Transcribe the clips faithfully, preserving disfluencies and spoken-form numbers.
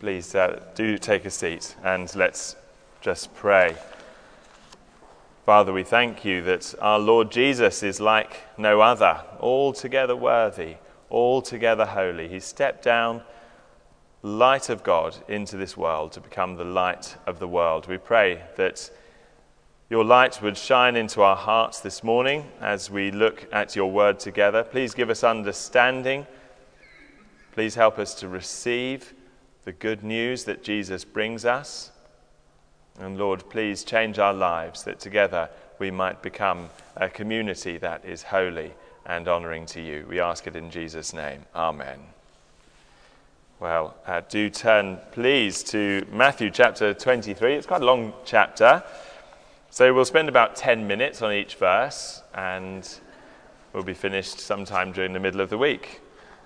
Please uh, do take a seat and let's just pray. Father, we thank you that our Lord Jesus is like no other, altogether worthy, altogether holy. He stepped down, light of God, into this world to become the light of the world. We pray that your light would shine into our hearts this morning as we look at your word together. Please give us understanding. Please help us to receive the good news that Jesus brings us. And Lord, please change our lives that together we might become a community that is holy and honouring to you. We ask it in Jesus' name. Amen. Well, uh, do turn please to Matthew chapter twenty-three. It's quite a long chapter. So we'll spend about ten minutes on each verse and we'll be finished sometime during the middle of the week.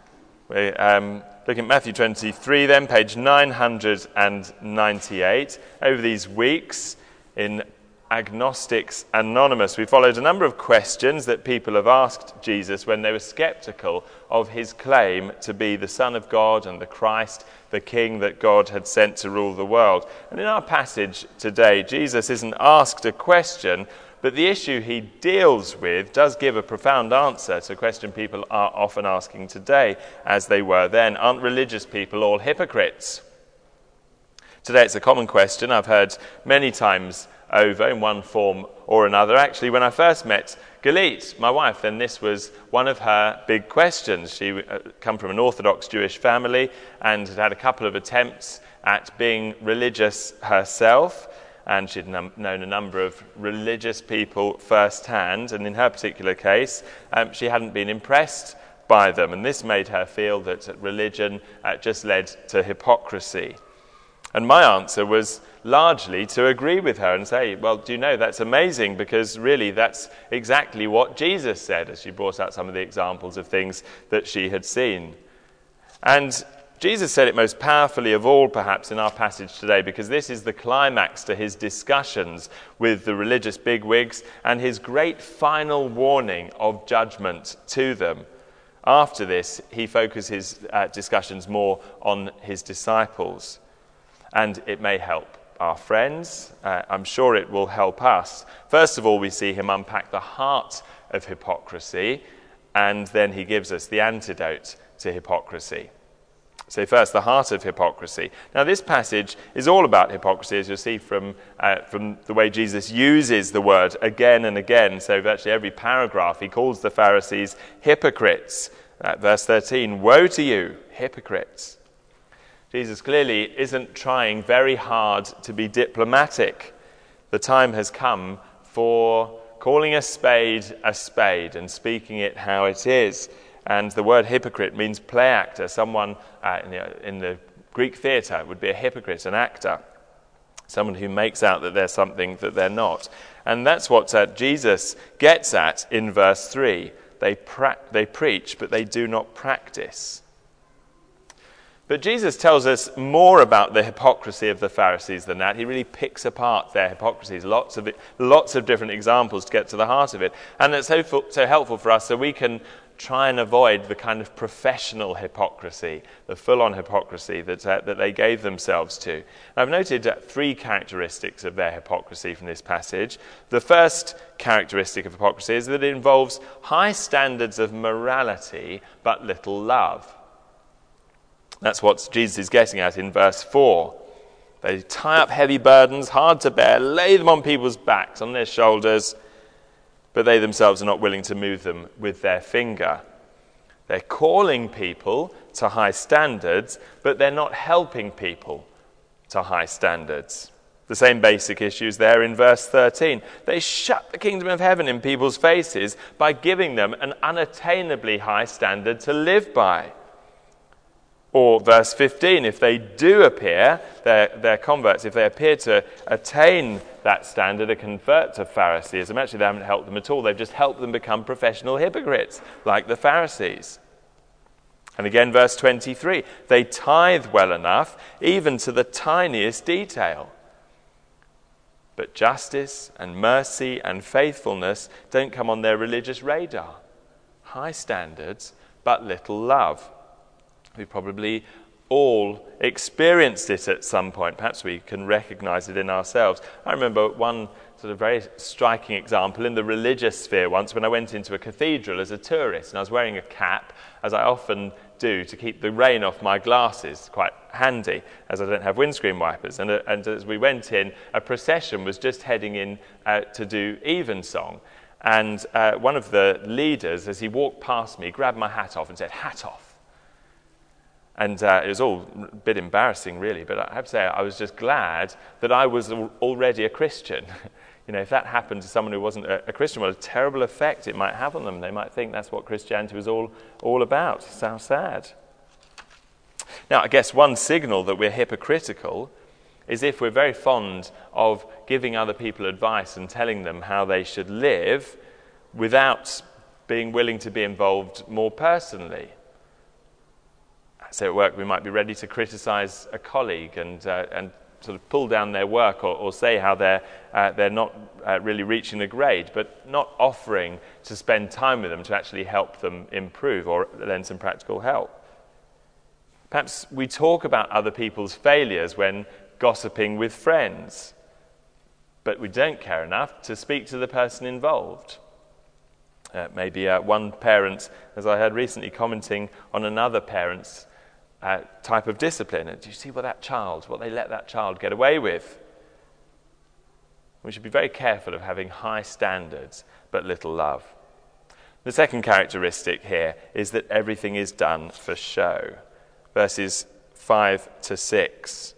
We um, look at Matthew twenty-three then, page nine hundred ninety-eight. Over these weeks in Agnostics Anonymous, we followed a number of questions that people have asked Jesus when they were sceptical of his claim to be the Son of God and the Christ, the King that God had sent to rule the world. And in our passage today, Jesus isn't asked a question, but the issue he deals with does give a profound answer to a question people are often asking today, as they were then. Aren't religious people all hypocrites? Today it's a common question I've heard many times over in one form or another. Actually, when I first met Galit, my wife, then this was one of her big questions. She had come from an Orthodox Jewish family and had had a couple of attempts at being religious herself. And she'd num- known a number of religious people firsthand, and in her particular case, um, she hadn't been impressed by them, and this made her feel that religion uh, just led to hypocrisy. And my answer was largely to agree with her and say, well, do you know, that's amazing, because really that's exactly what Jesus said, as she brought out some of the examples of things that she had seen. And Jesus said it most powerfully of all, perhaps, in our passage today, because this is the climax to his discussions with the religious bigwigs and his great final warning of judgment to them. After this, he focuses his uh, discussions more on his disciples. And it may help our friends. Uh, I'm sure it will help us. First of all, we see him unpack the heart of hypocrisy, and then he gives us the antidote to hypocrisy. So first, the heart of hypocrisy. Now, this passage is all about hypocrisy, as you'll see from uh, from the way Jesus uses the word again and again. So virtually every paragraph, he calls the Pharisees hypocrites. Uh, verse thirteen, woe to you, hypocrites. Jesus clearly isn't trying very hard to be diplomatic. The time has come for calling a spade a spade and speaking it how it is. And the word hypocrite means play actor. Someone uh, in, the, in the Greek theatre would be a hypocrite, an actor. Someone who makes out that they're something that they're not. And that's what uh, Jesus gets at in verse three. They, pra- they preach, but they do not practice. But Jesus tells us more about the hypocrisy of the Pharisees than that. He really picks apart their hypocrisies, lots of it, lots of different examples to get to the heart of it. And that's so, so helpful for us so we can try and avoid the kind of professional hypocrisy, the full-on hypocrisy that, uh, that they gave themselves to. And I've noted uh, three characteristics of their hypocrisy from this passage. The first characteristic of hypocrisy is that it involves high standards of morality but little love. That's what Jesus is getting at in verse four. They tie up heavy burdens, hard to bear, lay them on people's backs, on their shoulders, but they themselves are not willing to move them with their finger. They're calling people to high standards, but they're not helping people to high standards. The same basic issues there in verse thirteen. They shut the kingdom of heaven in people's faces by giving them an unattainably high standard to live by. Or verse fifteen, if they do appear, their, their converts, if they appear to attain that standard, a convert to Phariseeism, actually they haven't helped them at all. They've just helped them become professional hypocrites, like the Pharisees. And again, verse twenty-three, they tithe well enough, even to the tiniest detail. But justice and mercy and faithfulness don't come on their religious radar. High standards, but little love. We probably all experienced it at some point. Perhaps we can recognize it in ourselves. I remember one sort of very striking example in the religious sphere once when I went into a cathedral as a tourist, and I was wearing a cap, as I often do, to keep the rain off my glasses. Quite handy, as I don't have windscreen wipers. And, uh, and as we went in, a procession was just heading in uh, to do evensong. And uh, one of the leaders, as he walked past me, grabbed my hat off and said, "Hat off." And uh, it was all a bit embarrassing, really, but I have to say I was just glad that I was al- already a Christian. You know, if that happened to someone who wasn't a, a Christian, what a terrible effect it might have on them. They might think that's what Christianity was all, all about. It's how sad. Now, I guess one signal that we're hypocritical is if we're very fond of giving other people advice and telling them how they should live without being willing to be involved more personally. So at work we might be ready to criticize a colleague and uh, and sort of pull down their work or, or say how they're uh, they're not uh, really reaching the grade, but not offering to spend time with them to actually help them improve or lend some practical help. Perhaps we talk about other people's failures when gossiping with friends, but we don't care enough to speak to the person involved. Uh, maybe uh, one parent, as I heard recently, commenting on another parent's uh, type of discipline. Do you see what that child, what they let that child get away with? We should be very careful of having high standards but little love. The second characteristic here is that everything is done for show. Verses five to six.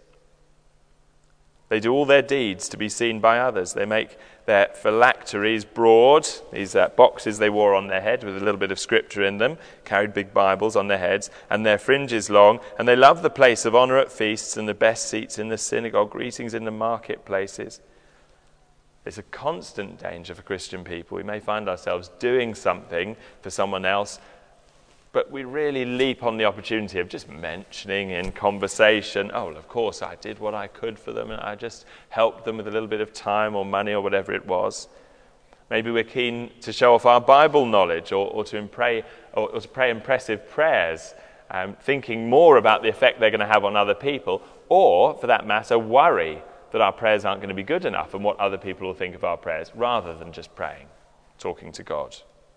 They do all their deeds to be seen by others. They make their phylacteries broad, these uh, boxes they wore on their head with a little bit of scripture in them, carried big Bibles on their heads, and their fringes long, and they love the place of honour at feasts and the best seats in the synagogue, greetings in the marketplaces. It's a constant danger for Christian people. We may find ourselves doing something for someone else, but we really leap on the opportunity of just mentioning in conversation, oh, well, of course, I did what I could for them, and I just helped them with a little bit of time or money or whatever it was. Maybe we're keen to show off our Bible knowledge or, or, to, pray, or, or to pray impressive prayers, um, thinking more about the effect they're going to have on other people, or, for that matter, worry that our prayers aren't going to be good enough and what other people will think of our prayers, rather than just praying, talking to God.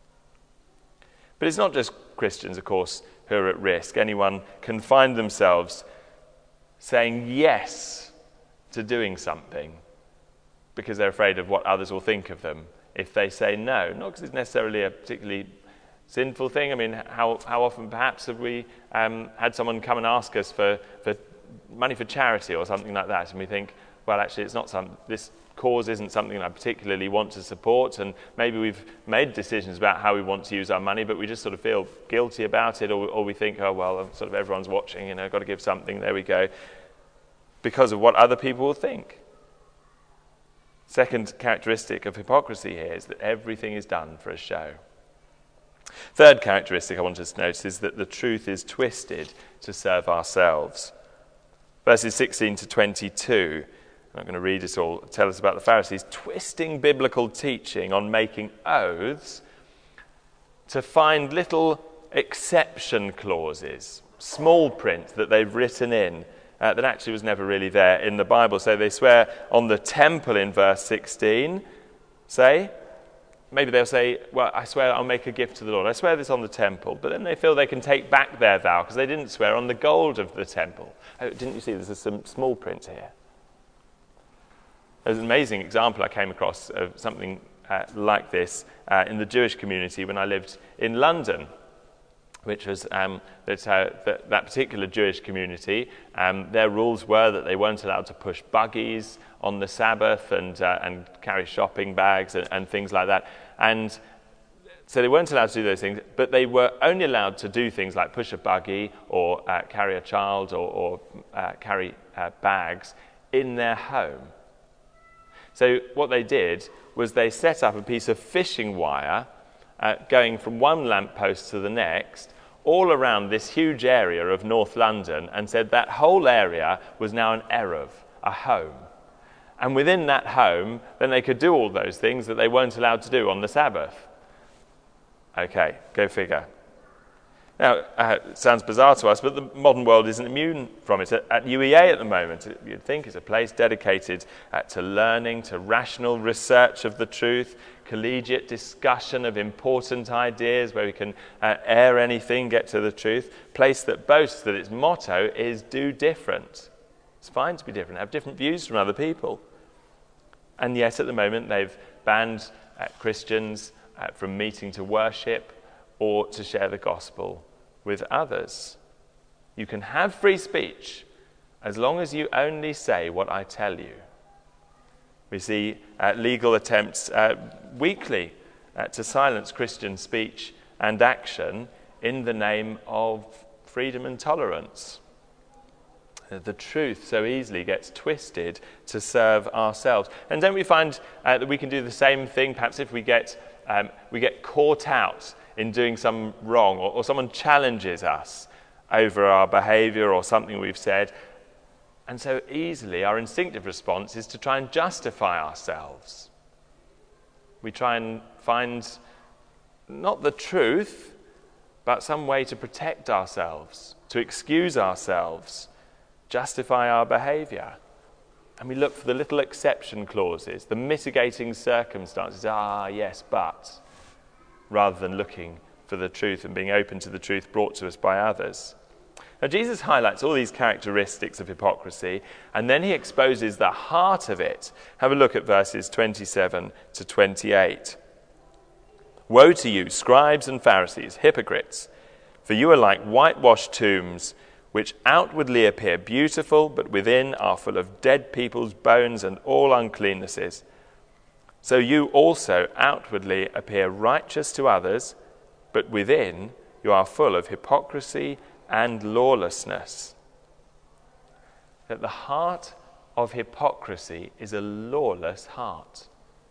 But it's not just Christians, of course, who are at risk. Anyone can find themselves saying yes to doing something because they're afraid of what others will think of them if they say no. Not because it's necessarily a particularly sinful thing. I mean, how how often perhaps have we um, had someone come and ask us for, for money for charity or something like that, and we think, well, actually, it's not some this cause isn't something I particularly want to support, and maybe we've made decisions about how we want to use our money, but we just sort of feel guilty about it, or, or we think, oh, well, sort of everyone's watching, you know, got to give something, there we go, because of what other people will think. Second characteristic of hypocrisy here is that everything is done for a show. Third characteristic I want us to notice is that the truth is twisted to serve ourselves. Verses sixteen to twenty-two, I'm not going to read it all, tell us about the Pharisees twisting biblical teaching on making oaths to find little exception clauses, small print that they've written in uh, that actually was never really there in the Bible. So they swear on the temple in verse sixteen, say, maybe they'll say, well, I swear I'll make a gift to the Lord. I swear this on the temple. But then they feel they can take back their vow because they didn't swear on the gold of the temple. Oh, didn't you see there's some small print here? There's an amazing example I came across of something uh, like this uh, in the Jewish community when I lived in London, which was um, that, uh, that that particular Jewish community, um, their rules were that they weren't allowed to push buggies on the Sabbath and uh, and carry shopping bags and, and things like that. And so they weren't allowed to do those things, but they were only allowed to do things like push a buggy or uh, carry a child or, or uh, carry uh, bags in their home. So what they did was they set up a piece of fishing wire uh, going from one lamppost to the next all around this huge area of North London, and said that whole area was now an eruv, a home. And within that home, then they could do all those things that they weren't allowed to do on the Sabbath. Okay, go figure. Now, uh, it sounds bizarre to us, but the modern world isn't immune from it. At, at U E A at the moment, it, you'd think it's a place dedicated uh, to learning, to rational research of the truth, collegiate discussion of important ideas where we can uh, air anything, get to the truth. Place that boasts that its motto is do different. It's fine to be different, have different views from other people. And yet at the moment they've banned uh, Christians uh, from meeting to worship or to share the gospel with others. You can have free speech as long as you only say what I tell you. We see uh, legal attempts uh, weekly uh, to silence Christian speech and action in the name of freedom and tolerance. Uh, the truth so easily gets twisted to serve ourselves. And don't we find uh, that we can do the same thing, perhaps if we get um, we get caught out in doing some wrong, or, or someone challenges us over our behaviour or something we've said. And so easily our instinctive response is to try and justify ourselves. We try and find not the truth, but some way to protect ourselves, to excuse ourselves, justify our behaviour. And we look for the little exception clauses, the mitigating circumstances. Ah, yes, but... rather than looking for the truth and being open to the truth brought to us by others. Now, Jesus highlights all these characteristics of hypocrisy, and then he exposes the heart of it. Have a look at verses twenty-seven to twenty-eight. Woe to you, scribes and Pharisees, hypocrites, for you are like whitewashed tombs, which outwardly appear beautiful, but within are full of dead people's bones and all uncleannesses. So you also outwardly appear righteous to others, but within you are full of hypocrisy and lawlessness. At the heart of hypocrisy is a lawless heart.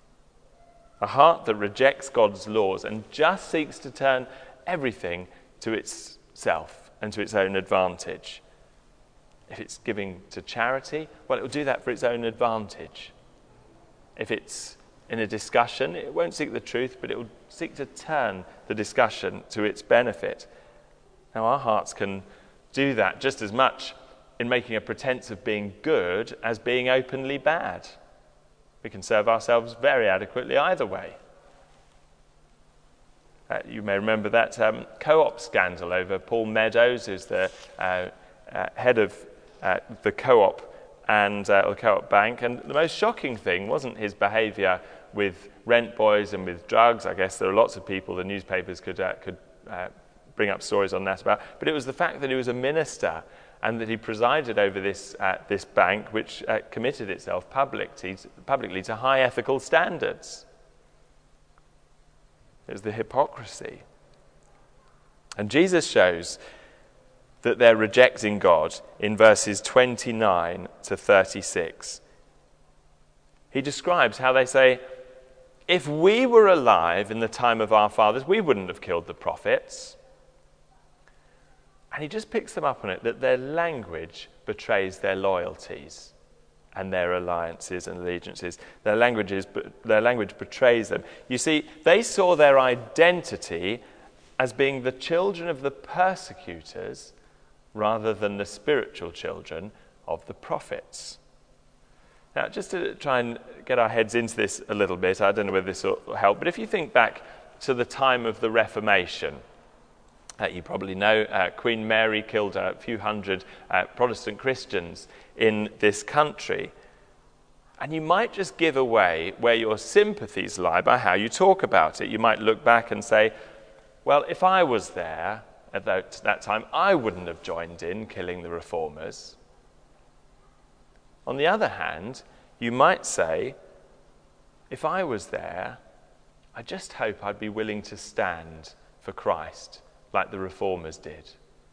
A heart that rejects God's laws and just seeks to turn everything to itself and to its own advantage. If it's giving to charity, well, it will do that for its own advantage. If it's in a discussion, it won't seek the truth, but it will seek to turn the discussion to its benefit. Now, our hearts can do that just as much in making a pretense of being good as being openly bad. We can serve ourselves very adequately either way. Uh, you may remember that um, co-op scandal over Paul Meadows, who's the uh, uh, head of uh, the co-op and uh, the co-op bank. And the most shocking thing wasn't his behaviour with rent boys and with drugs. I guess there are lots of people the newspapers could uh, could uh, bring up stories on that about. But it was the fact that he was a minister and that he presided over this uh, this bank, which uh, committed itself publicly publicly to high ethical standards. It was the hypocrisy. And Jesus shows that they're rejecting God in verses twenty-nine to thirty-six. He describes how they say, if we were alive in the time of our fathers, we wouldn't have killed the prophets. And he just picks them up on it, that their language betrays their loyalties and their alliances and allegiances. Their languages, their language betrays them. You see, they saw their identity as being the children of the persecutors rather than the spiritual children of the prophets. Now, just to try and get our heads into this a little bit, I don't know whether this will help, but if you think back to the time of the Reformation, uh, you probably know uh, Queen Mary killed a few hundred uh, Protestant Christians in this country. And you might just give away where your sympathies lie by how you talk about it. You might look back and say, well, if I was there at that, that time, I wouldn't have joined in killing the reformers. On the other hand, you might say, if I was there, I just hope I'd be willing to stand for Christ like the reformers did.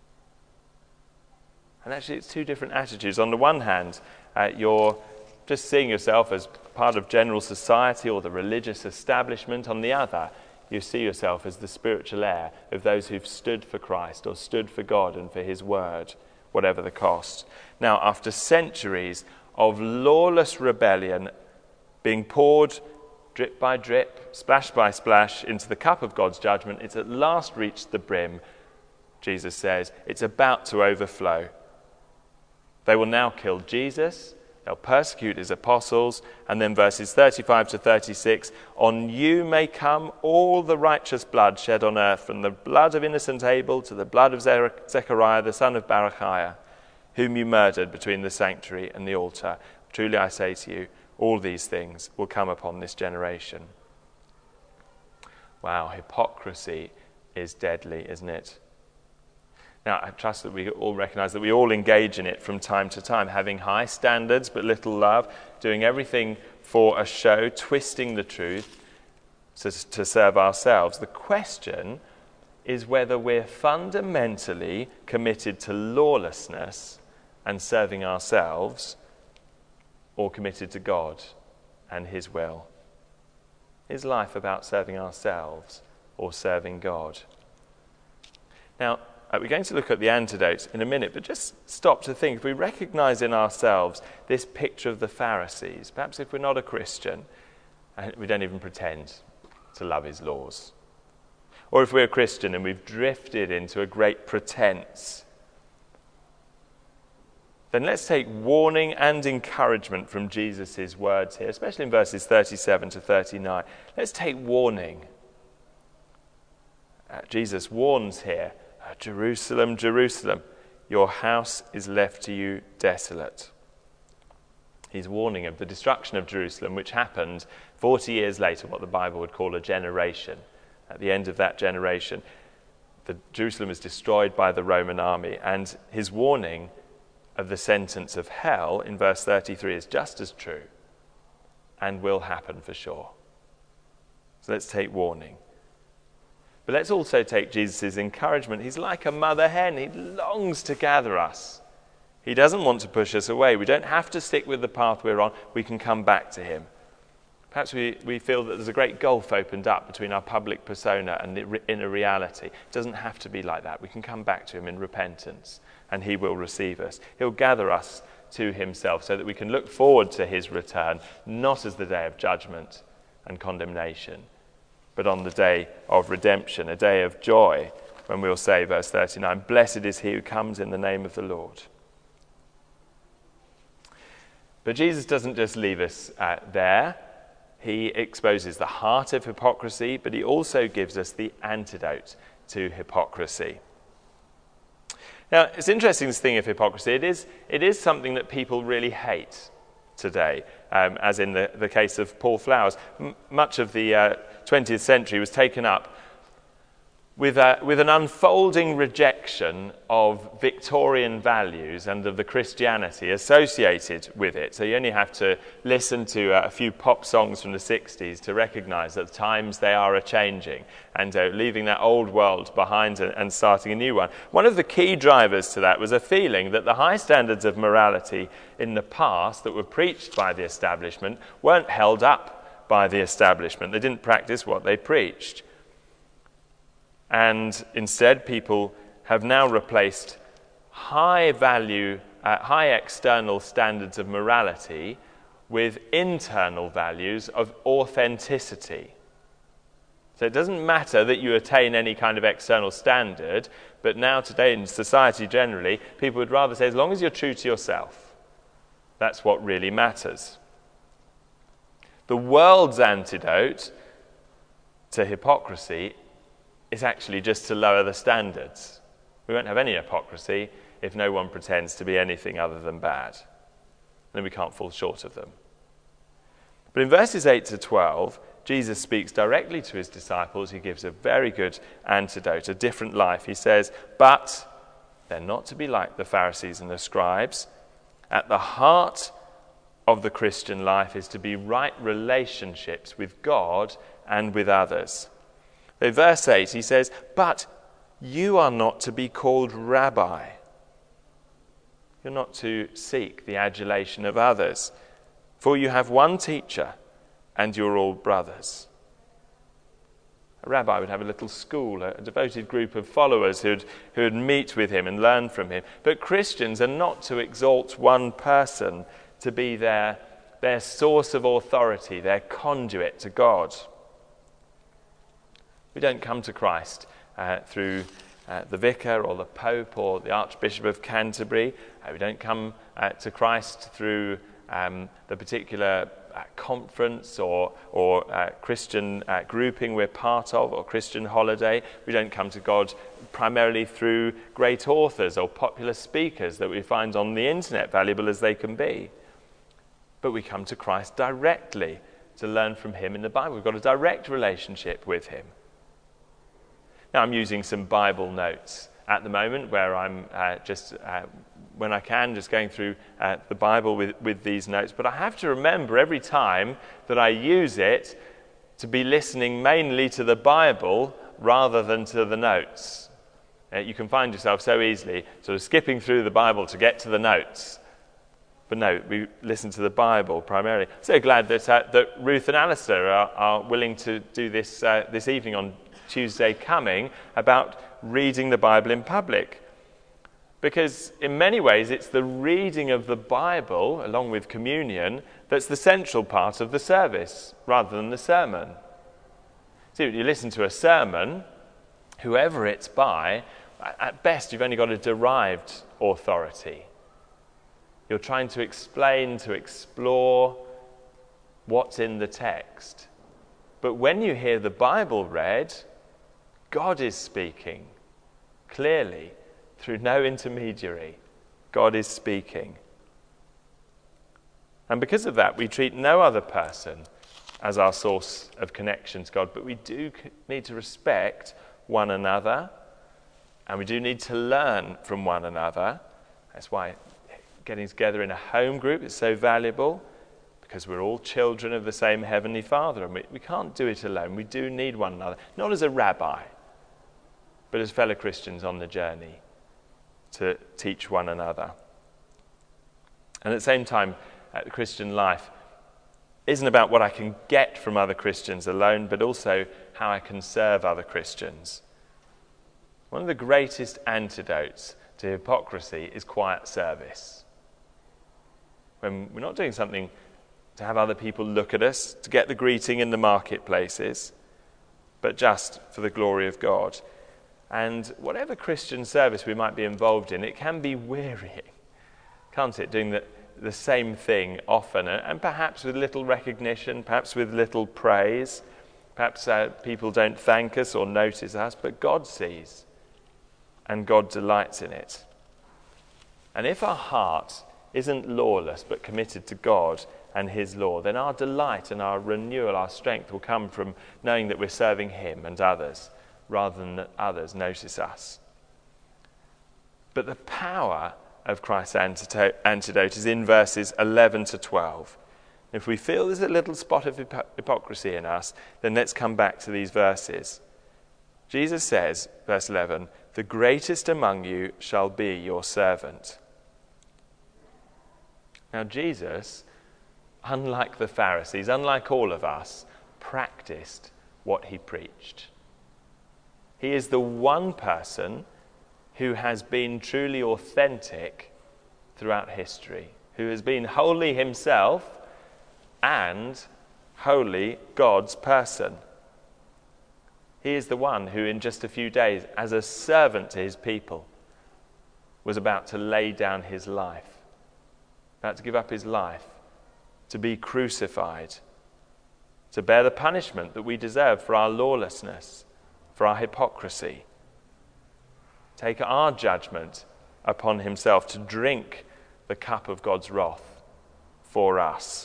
And actually, it's two different attitudes. On the one hand, uh, you're just seeing yourself as part of general society or the religious establishment. On the other, you see yourself as the spiritual heir of those who've stood for Christ or stood for God and for his word, whatever the cost. Now, after centuries of lawless rebellion being poured drip by drip, splash by splash, into the cup of God's judgment, it's at last reached the brim. Jesus says. It's about to overflow. They will now kill Jesus, they'll persecute his apostles, and then verses thirty-five to thirty-six, on you may come all the righteous blood shed on earth, from the blood of innocent Abel to the blood of Zechariah, the son of Berechiah, whom you murdered between the sanctuary and the altar. Truly I say to you, all these things will come upon this generation. Wow, hypocrisy is deadly, isn't it? Now, I trust that we all recognize that we all engage in it from time to time, having high standards but little love, doing everything for a show, twisting the truth to, to serve ourselves. The question is whether we're fundamentally committed to lawlessness and serving ourselves, or committed to God and his will. Is life about serving ourselves or serving God? Now, Uh, we're going to look at the antidotes in a minute, but just stop to think. If we recognize in ourselves this picture of the Pharisees, perhaps if we're not a Christian, and we don't even pretend to love his laws, or if we're a Christian and we've drifted into a great pretense, then let's take warning and encouragement from Jesus' words here, especially in verses thirty-seven to thirty-nine. Let's take warning. Uh, Jesus warns here, Jerusalem, Jerusalem, your house is left to you desolate. He's warning of the destruction of Jerusalem, which happened forty years later, what the Bible would call a generation. At the end of that generation, the Jerusalem is destroyed by the Roman army, and his warning of the sentence of hell in verse thirty-three is just as true and will happen for sure. So let's take warning. But let's also take Jesus' encouragement. He's like a mother hen. He longs to gather us. He doesn't want to push us away. We don't have to stick with the path we're on. We can come back to him. Perhaps we, we feel that there's a great gulf opened up between our public persona and the inner reality. It doesn't have to be like that. We can come back to him in repentance, and he will receive us. He'll gather us to himself so that we can look forward to his return, not as the day of judgment and condemnation, but on the day of redemption, a day of joy, when we'll say, verse thirty-nine, blessed is he who comes in the name of the Lord. But Jesus doesn't just leave us uh, there. He exposes the heart of hypocrisy, but he also gives us the antidote to hypocrisy. Now, it's interesting, this thing of hypocrisy. It is, it is something that people really hate today, um, as in the, the case of Paul Flowers. M- much of the uh, twentieth century was taken up with, a, with an unfolding rejection of Victorian values and of the Christianity associated with it. So you only have to listen to uh, a few pop songs from the sixties to recognize that the times they are a-changing and uh, leaving that old world behind and, and starting a new one. One of the key drivers to that was a feeling that the high standards of morality in the past that were preached by the establishment weren't held up by the establishment. They didn't practice what they preached. And instead, people have now replaced high value, uh, high external standards of morality with internal values of authenticity. So it doesn't matter that you attain any kind of external standard, but now today in society generally, people would rather say, as long as you're true to yourself, that's what really matters. The world's antidote to hypocrisy is actually just to lower the standards. We won't have any hypocrisy if no one pretends to be anything other than bad. Then we can't fall short of them. But in verses eight to twelve, Jesus speaks directly to his disciples. He gives a very good antidote, a different life. He says, but they're not to be like the Pharisees and the scribes. At the heart of the Christian life is to be right relationships with God and with others. In verse eight, he says, but you are not to be called rabbi. You're not to seek the adulation of others, for you have one teacher, and you're all brothers. A rabbi would have a little school, a devoted group of followers who'd, who'd meet with him and learn from him. But Christians are not to exalt one person to be their, their source of authority, their conduit to God. We don't come to Christ uh, through uh, the vicar or the pope or the Archbishop of Canterbury. Uh, we don't come uh, to Christ through um, the particular uh, conference or, or uh, Christian uh, grouping we're part of, or Christian holiday. We don't come to God primarily through great authors or popular speakers that we find on the internet, valuable as they can be. But we come to Christ directly to learn from him in the Bible. We've got a direct relationship with him. Now, I'm using some Bible notes at the moment where I'm uh, just, uh, when I can, just going through uh, the Bible with, with these notes. But I have to remember every time that I use it to be listening mainly to the Bible rather than to the notes. Uh, you can find yourself so easily sort of skipping through the Bible to get to the notes. But no, we listen to the Bible primarily. So glad that uh, that Ruth and Alistair are, are willing to do this uh, this evening on Tuesday coming about reading the Bible in public. Because in many ways it's the reading of the Bible, along with communion, that's the central part of the service, rather than the sermon. See, when you listen to a sermon, whoever it's by, at best you've only got a derived authority. You're trying to explain, to explore what's in the text. But when you hear the Bible read, God is speaking clearly through no intermediary. God is speaking. And because of that, we treat no other person as our source of connection to God. But we do need to respect one another, and we do need to learn from one another. That's why getting together in a home group is so valuable, because we're all children of the same Heavenly Father, and we, we can't do it alone. We do need one another, not as a rabbi, but as fellow Christians on the journey to teach one another. And at the same time, uh, the Christian life isn't about what I can get from other Christians alone, but also how I can serve other Christians. One of the greatest antidotes to hypocrisy is quiet service. When we're not doing something to have other people look at us, to get the greeting in the marketplaces, but just for the glory of God. And whatever Christian service we might be involved in, it can be wearying, can't it? Doing the, the same thing often, and perhaps with little recognition, perhaps with little praise. Perhaps uh, people don't thank us or notice us, but God sees, and God delights in it. And if our heart isn't lawless but committed to God and his law, then our delight and our renewal, our strength will come from knowing that we're serving him and others, rather than that others notice us. But the power of Christ's antidote is in verses eleven to twelve. If we feel there's a little spot of hypocrisy in us, then let's come back to these verses. Jesus says, verse eleven, "The greatest among you shall be your servant." Now Jesus, unlike the Pharisees, unlike all of us, practiced what he preached. He is the one person who has been truly authentic throughout history, who has been wholly himself and wholly God's person. He is the one who in just a few days, as a servant to his people, was about to lay down his life, about to give up his life, to be crucified, to bear the punishment that we deserve for our lawlessness, for our hypocrisy, take our judgment upon himself, to drink the cup of God's wrath for us.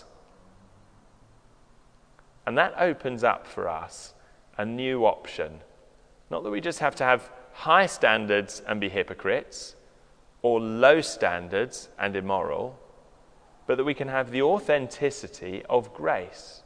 And that opens up for us a new option. Not that we just have to have high standards and be hypocrites, or low standards and immoral, but that we can have the authenticity of grace,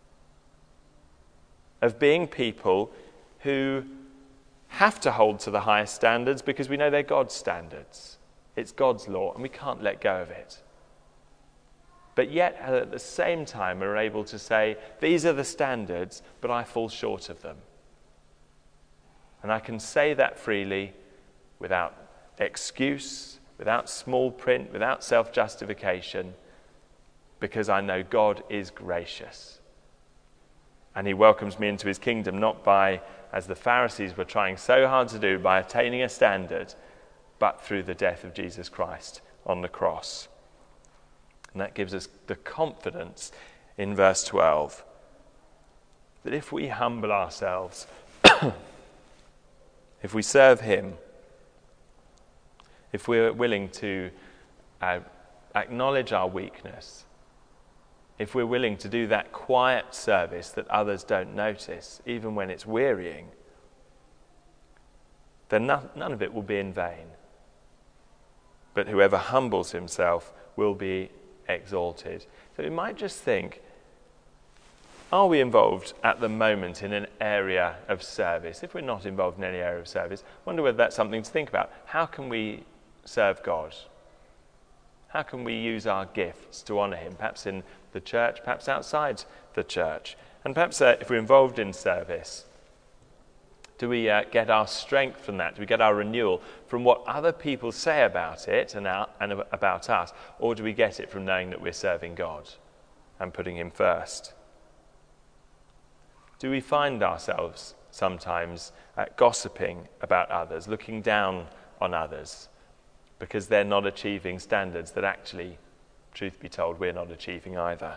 of being people who have to hold to the highest standards because we know they're God's standards. It's God's law, and we can't let go of it. But yet, at the same time, we're able to say, these are the standards, but I fall short of them. And I can say that freely, without excuse, without small print, without self-justification, because I know God is gracious. And he welcomes me into his kingdom, not by, as the Pharisees were trying so hard to do, by attaining a standard, but through the death of Jesus Christ on the cross. And that gives us the confidence in verse twelve that if we humble ourselves, if we serve him, if we're willing to uh, acknowledge our weakness, if we're willing to do that quiet service that others don't notice, even when it's wearying, then none, none of it will be in vain. But whoever humbles himself will be exalted. So we might just think, are we involved at the moment in an area of service? If we're not involved in any area of service, I wonder whether that's something to think about. How can we serve God? How can we use our gifts to honour him? Perhaps in the church, perhaps outside the church. And perhaps uh, if we're involved in service, do we uh, get our strength from that? Do we get our renewal from what other people say about it and, our, and about us? Or do we get it from knowing that we're serving God and putting him first? Do we find ourselves sometimes uh, gossiping about others, looking down on others because they're not achieving standards that actually, truth be told, we're not achieving either?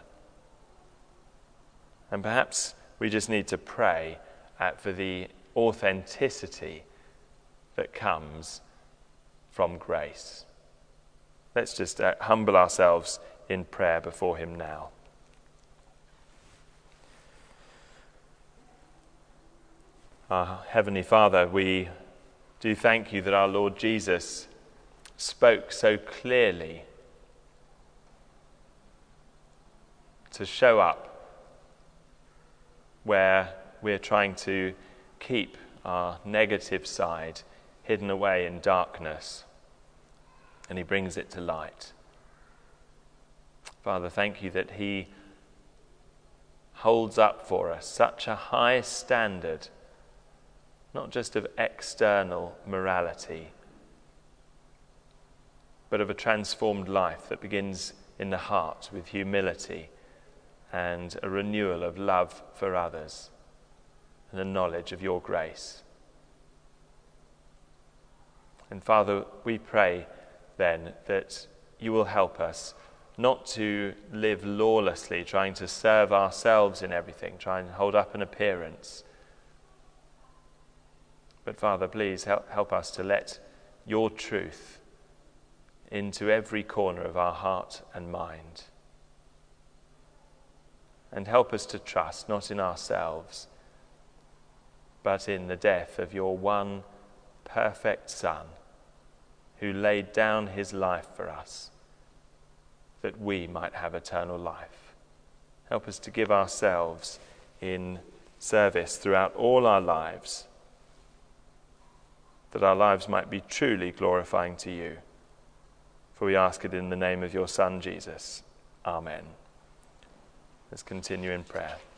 And perhaps we just need to pray uh, for the authenticity that comes from grace. Let's just uh, humble ourselves in prayer before him now. Our Heavenly Father, we do thank you that our Lord Jesus spoke so clearly to show up where we're trying to keep our negative side hidden away in darkness, and he brings it to light. Father, thank you that he holds up for us such a high standard, not just of external morality, but of a transformed life that begins in the heart with humility and a renewal of love for others and the knowledge of your grace. And Father, we pray then that you will help us not to live lawlessly, trying to serve ourselves in everything, trying to hold up an appearance. But Father, please help, help us to let your truth into every corner of our heart and mind. And help us to trust not in ourselves, but in the death of your one perfect Son, who laid down his life for us, that we might have eternal life. Help us to give ourselves in service throughout all our lives, that our lives might be truly glorifying to you. For we ask it in the name of your Son, Jesus. Amen. Let's continue in prayer.